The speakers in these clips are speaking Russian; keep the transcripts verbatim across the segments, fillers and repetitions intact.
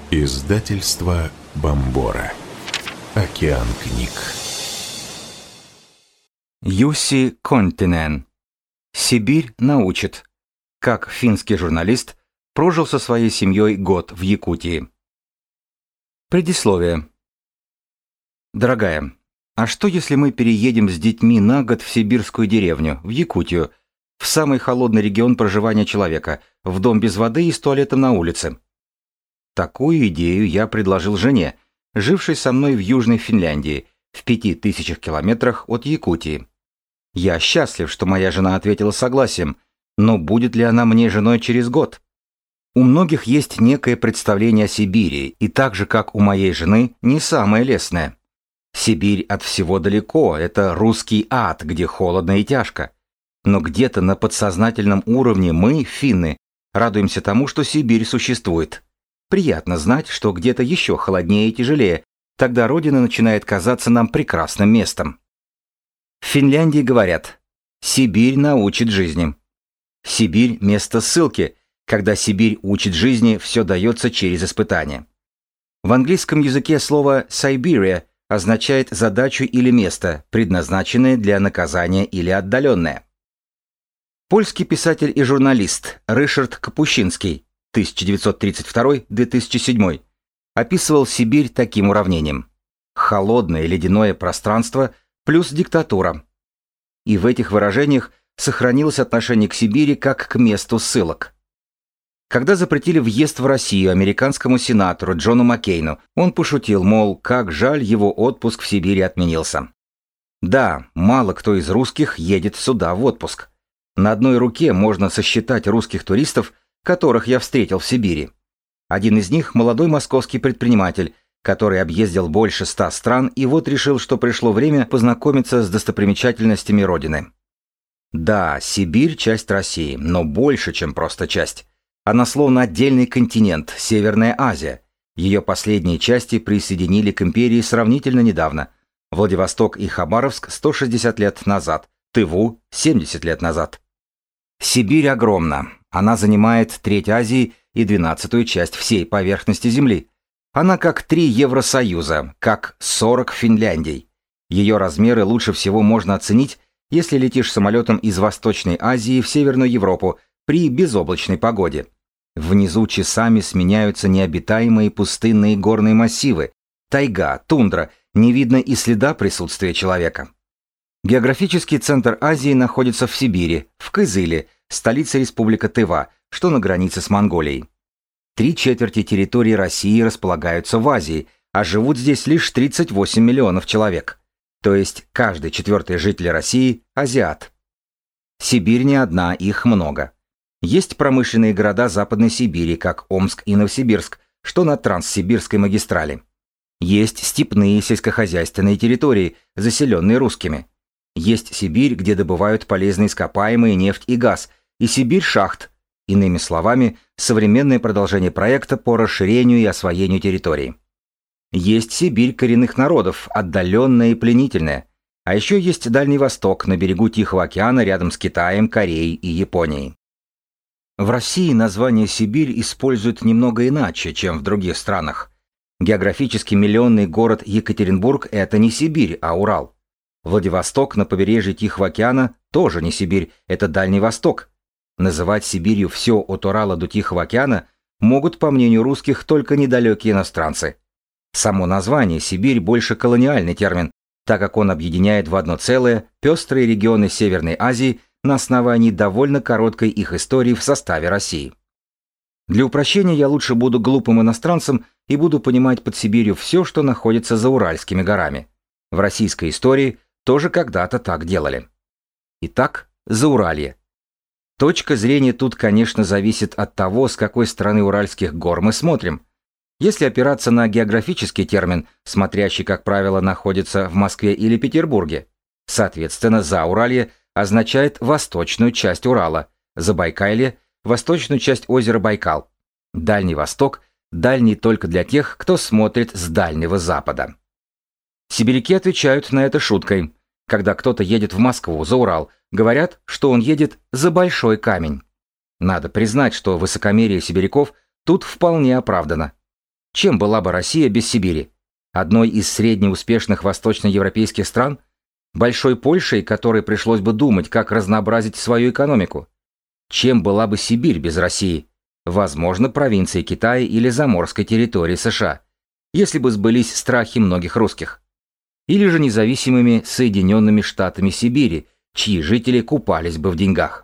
Издательство Бомбора. Океан книг. Юсси Континен. Сибирь научит. Как финский журналист прожил со своей семьей год в Якутии. Предисловие. Дорогая, а что если мы переедем с детьми на год в сибирскую деревню, в Якутию, в самый холодный регион проживания человека, в дом без воды и с туалетом на улице? Такую идею я предложил жене, жившей со мной в Южной Финляндии, в пяти тысячах километрах от Якутии. Я счастлив, что моя жена ответила согласием, но будет ли она мне женой через год? У многих есть некое представление о Сибири, и так же, как у моей жены, не самое лестное. Сибирь от всего далеко, это русский ад, где холодно и тяжко. Но где-то на подсознательном уровне мы, финны, радуемся тому, что Сибирь существует. Приятно знать, что где-то еще холоднее и тяжелее, тогда родина начинает казаться нам прекрасным местом. В Финляндии говорят: «Сибирь научит жизни». Сибирь – место ссылки, когда Сибирь учит жизни, все дается через испытания. В английском языке слово «Siberia» означает задачу или место, предназначенное для наказания или отдаленное. Польский писатель и журналист Ришард Капущинский тысяча девятьсот тридцать второй — две тысячи седьмой описывал Сибирь таким уравнением: холодное ледяное пространство плюс диктатура. И в этих выражениях сохранилось отношение к Сибири как к месту ссылок. Когда запретили въезд в Россию американскому сенатору Джону Маккейну, он пошутил, мол, как жаль, его отпуск в Сибири отменился. Да, мало кто из русских едет сюда в отпуск. На одной руке можно сосчитать русских туристов, которых я встретил в Сибири. Один из них – молодой московский предприниматель, который объездил больше ста стран и вот решил, что пришло время познакомиться с достопримечательностями Родины. Да, Сибирь – часть России, но больше, чем просто часть. Она словно отдельный континент, Северная Азия. Ее последние части присоединили к империи сравнительно недавно. Владивосток и Хабаровск – сто шестьдесят лет назад, Тыву – семьдесят лет назад. Сибирь огромна. Она занимает треть Азии и двенадцатую часть всей поверхности Земли. Она как три Евросоюза, как сорок Финляндий. Ее размеры лучше всего можно оценить, если летишь самолетом из Восточной Азии в Северную Европу при безоблачной погоде. Внизу часами сменяются необитаемые пустынные горные массивы, тайга, тундра, не видно и следа присутствия человека. Географический центр Азии находится в Сибири, в Кызыле, столице республика Тыва, что на границе с Монголией. Три четверти территории России располагаются в Азии, а живут здесь лишь тридцать восемь миллионов человек. То есть каждый четвертый житель России – азиат. Сибирь не одна, их много. Есть промышленные города Западной Сибири, как Омск и Новосибирск, что на Транссибирской магистрали. Есть степные сельскохозяйственные территории, заселенные русскими. Есть Сибирь, где добывают полезные ископаемые, нефть и газ, и Сибирь шахт, иными словами, современное продолжение проекта по расширению и освоению территорий. Есть Сибирь коренных народов, отдаленная и пленительная. А еще есть Дальний Восток на берегу Тихого океана рядом с Китаем, Кореей и Японией. В России название Сибирь используют немного иначе, чем в других странах. Географически миллионный город Екатеринбург – это не Сибирь, а Урал. Владивосток на побережье Тихого океана тоже не Сибирь, это Дальний Восток. Называть Сибирью все от Урала до Тихого океана могут, по мнению русских, только недалекие иностранцы. Само название Сибирь больше колониальный термин, так как он объединяет в одно целое пестрые регионы Северной Азии на основании довольно короткой их истории в составе России. Для упрощения я лучше буду глупым иностранцем и буду понимать под Сибирью все, что находится за Уральскими горами. В российской истории тоже когда-то так делали. Итак, Зауралье. Точка зрения тут, конечно, зависит от того, с какой стороны Уральских гор мы смотрим. Если опираться на географический термин, смотрящий, как правило, находится в Москве или Петербурге, соответственно, Зауралье означает восточную часть Урала, Забайкалье – восточную часть озера Байкал, Дальний Восток – дальний только для тех, кто смотрит с Дальнего Запада. Сибиряки отвечают на это шуткой. Когда кто-то едет в Москву за Урал, говорят, что он едет за большой камень. Надо признать, что высокомерие сибиряков тут вполне оправдано. Чем была бы Россия без Сибири? Одной из среднеуспешных восточноевропейских стран? Большой Польшей, которой пришлось бы думать, как разнообразить свою экономику? Чем была бы Сибирь без России? Возможно, провинцией Китая или заморской территории США, если бы сбылись страхи многих русских. Или же независимыми Соединенными Штатами Сибири, чьи жители купались бы в деньгах.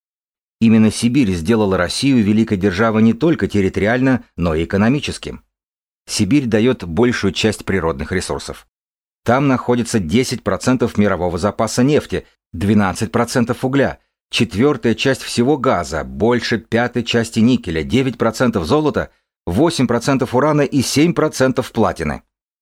Именно Сибирь сделала Россию великой державой не только территориально, но и экономически. Сибирь дает большую часть природных ресурсов. Там находится десять процентов мирового запаса нефти, двенадцать процентов угля, четвертая часть всего газа, больше пятой части никеля, девять процентов золота, восемь процентов урана и семь процентов платины.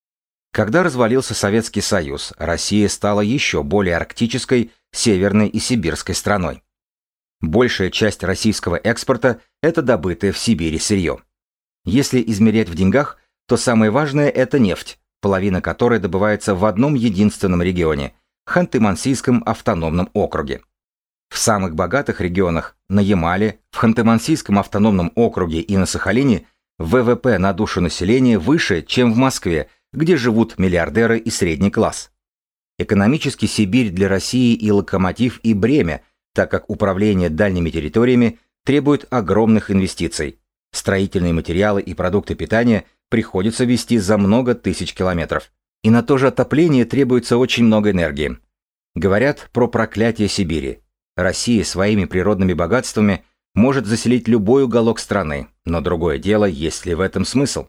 Когда развалился Советский Союз, Россия стала еще более арктической, северной и сибирской страной. Большая часть российского экспорта – это добытое в Сибири сырье. Если измерять в деньгах, то самое важное – это нефть, половина которой добывается в одном единственном регионе – Ханты-Мансийском автономном округе. В самых богатых регионах – на Ямале, в Ханты-Мансийском автономном округе и на Сахалине – вэ вэ пэ на душу населения выше, чем в Москве, где живут миллиардеры и средний класс. Экономически Сибирь для России и локомотив, и бремя, так как управление дальними территориями требует огромных инвестиций. Строительные материалы и продукты питания приходится везти за много тысяч километров. И на то же отопление требуется очень много энергии. Говорят про проклятие Сибири. Россия своими природными богатствами может заселить любой уголок страны, но другое дело, есть ли в этом смысл.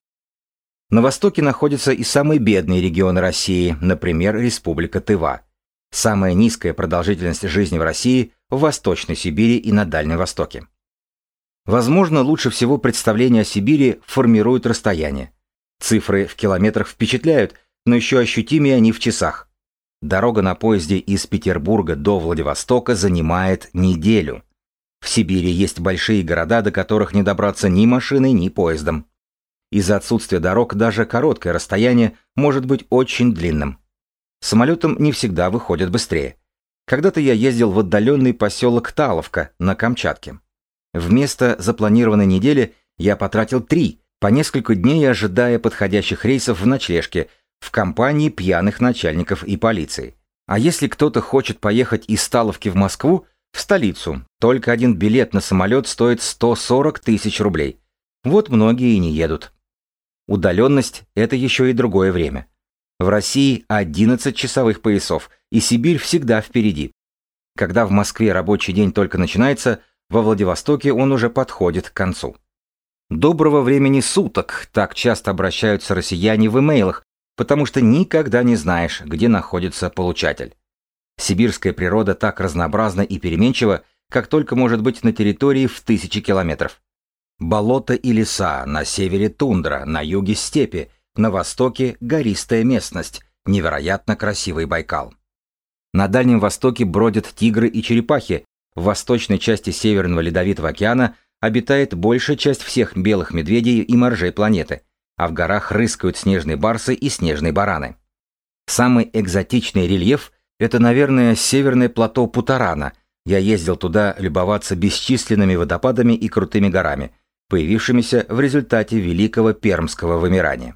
На востоке находятся и самые бедные регионы России, например, Республика Тыва. Самая низкая продолжительность жизни в России – в Восточной Сибири и на Дальнем Востоке. Возможно, лучше всего представление о Сибири формирует расстояние. Цифры в километрах впечатляют, но еще ощутимее они в часах. Дорога на поезде из Петербурга до Владивостока занимает неделю. В Сибири есть большие города, до которых не добраться ни машиной, ни поездом. Из-за отсутствия дорог даже короткое расстояние может быть очень длинным. Самолетом не всегда выходят быстрее. Когда-то я ездил в отдаленный поселок Таловка на Камчатке. Вместо запланированной недели я потратил три, по несколько дней ожидая подходящих рейсов в ночлежке, в компании пьяных начальников и полиции. А если кто-то хочет поехать из Таловки в Москву, в столицу, только один билет на самолет стоит сто сорок тысяч рублей. Вот многие и не едут. Удаленность – это еще и другое время. В России одиннадцать часовых поясов, и Сибирь всегда впереди. Когда в Москве рабочий день только начинается, во Владивостоке он уже подходит к концу. Доброго времени суток, так часто обращаются россияне в имейлах, потому что никогда не знаешь, где находится получатель. Сибирская природа так разнообразна и переменчива, как только может быть на территории в тысячи километров. Болота и леса, на севере тундра, на юге степи, на востоке гористая местность, невероятно красивый Байкал. На Дальнем Востоке бродят тигры и черепахи, в восточной части Северного Ледовитого океана обитает большая часть всех белых медведей и моржей планеты, а в горах рыскают снежные барсы и снежные бараны. Самый экзотичный рельеф – это, наверное, северное плато Путарана. Я ездил туда любоваться бесчисленными водопадами и крутыми горами, появившимися в результате Великого Пермского вымирания.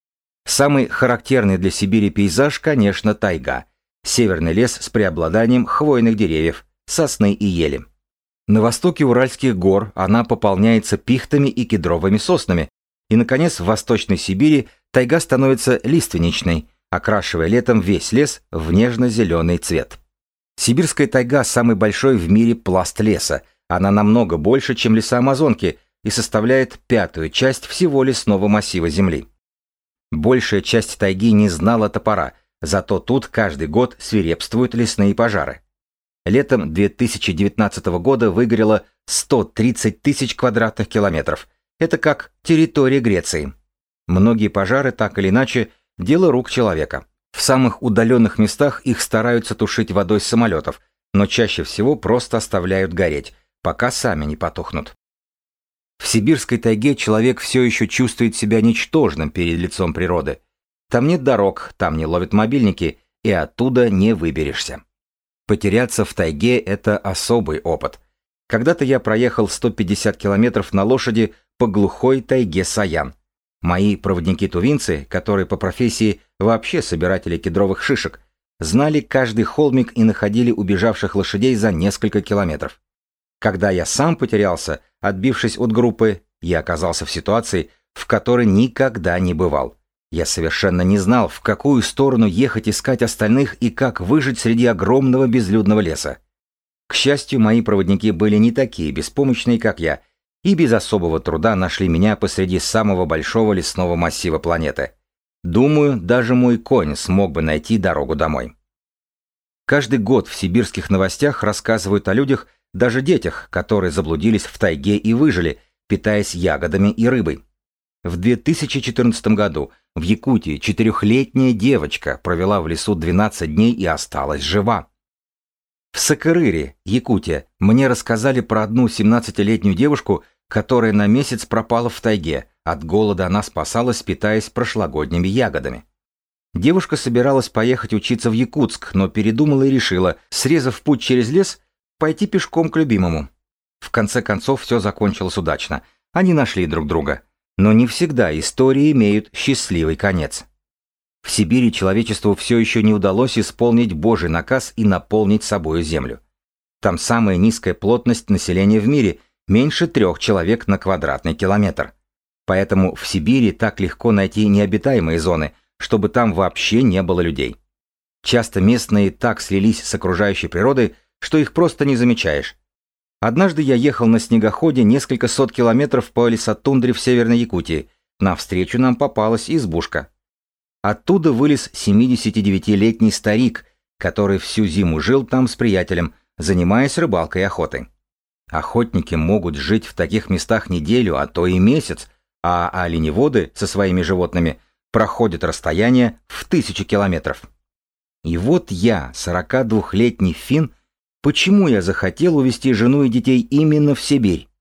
Самый характерный для Сибири пейзаж, конечно, тайга. Северный лес с преобладанием хвойных деревьев, сосны и ели. На востоке Уральских гор она пополняется пихтами и кедровыми соснами. И, наконец, в Восточной Сибири тайга становится лиственничной, окрашивая летом весь лес в нежно-зеленый цвет. Сибирская тайга – самый большой в мире пласт леса. Она намного больше, чем леса Амазонки, и составляет пятую часть всего лесного массива Земли. Большая часть тайги не знала топора, зато тут каждый год свирепствуют лесные пожары. Летом две тысячи девятнадцатого года выгорело сто тридцать тысяч квадратных километров. Это как территория Греции. Многие пожары, так или иначе, дело рук человека. В самых удаленных местах их стараются тушить водой с самолетов, но чаще всего просто оставляют гореть, пока сами не потухнут. В сибирской тайге человек все еще чувствует себя ничтожным перед лицом природы. Там нет дорог, там не ловят мобильники, и оттуда не выберешься. Потеряться в тайге – это особый опыт. Когда-то я проехал сто пятьдесят километров на лошади по глухой тайге Саян. Мои проводники-тувинцы, которые по профессии вообще собиратели кедровых шишек, знали каждый холмик и находили убежавших лошадей за несколько километров. Когда я сам потерялся, отбившись от группы, я оказался в ситуации, в которой никогда не бывал. Я совершенно не знал, в какую сторону ехать искать остальных и как выжить среди огромного безлюдного леса. К счастью, мои проводники были не такие беспомощные, как я, и без особого труда нашли меня посреди самого большого лесного массива планеты. Думаю, даже мой конь смог бы найти дорогу домой. Каждый год в сибирских новостях рассказывают о людях, даже детях, которые заблудились в тайге и выжили, питаясь ягодами и рыбой. В две тысячи четырнадцатом году в Якутии четырехлетняя девочка провела в лесу двенадцать дней и осталась жива. В Сакырыре, Якутия, мне рассказали про одну семнадцатилетнюю девушку, которая на месяц пропала в тайге. От голода она спасалась, питаясь прошлогодними ягодами. Девушка собиралась поехать учиться в Якутск, но передумала и решила, срезав путь через лес, пойти пешком к любимому. В конце концов, все закончилось удачно. Они нашли друг друга. Но не всегда истории имеют счастливый конец. В Сибири человечеству все еще не удалось исполнить Божий наказ и наполнить собою землю. Там самая низкая плотность населения в мире – меньше трех человек на квадратный километр. Поэтому в Сибири так легко найти необитаемые зоны, чтобы там вообще не было людей. Часто местные так слились с окружающей природой, что их просто не замечаешь. Однажды я ехал на снегоходе несколько сот километров по лесотундре в Северной Якутии. Навстречу нам попалась избушка. Оттуда вылез семидесятидевятилетний старик, который всю зиму жил там с приятелем, занимаясь рыбалкой и охотой. Охотники могут жить в таких местах неделю, а то и месяц, а оленеводы со своими животными проходят расстояние в тысячи километров. И вот я, сорокадвухлетний финн, почему я захотел увезти жену и детей именно в Сибирь?